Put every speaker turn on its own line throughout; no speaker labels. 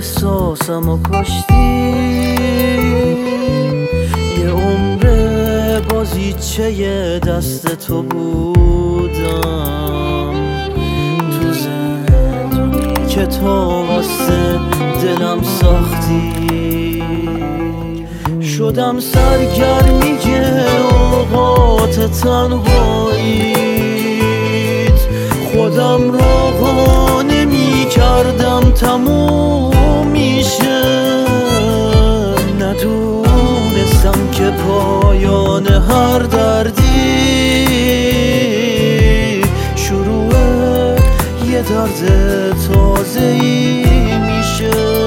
احساسم و کشتی. یه عمره بازیچه دست تو بودم، تو زندونی که تو واسه دلم ساختی. شدم سرگرمی اوقات تنهاییت، خودم را قانع می کردم تموم میشه. ندونستم که پایان هر دردی شروع یه درد تازه‌ای میشه.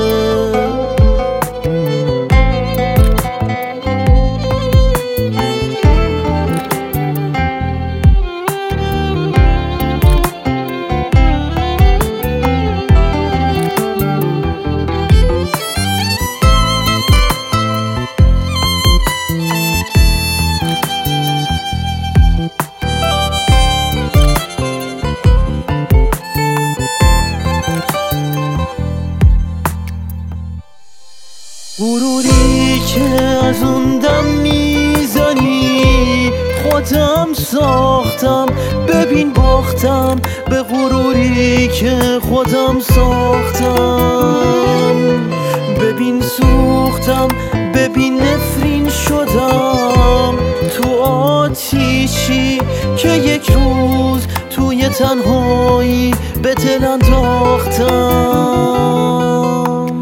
غروری که از اون دم میزنی خودم ساختم، ببین باختم به غروری که خودم ساختم. ببین سوختم، ببین نفرین شدم تو آتیشی که یک روز توی تنهایی به دل انداختم.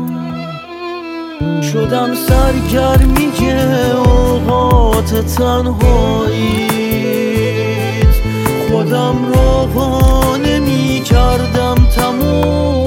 شدم سرگرمی اوقات تنهاییت، خودم را قانع می کردم تموم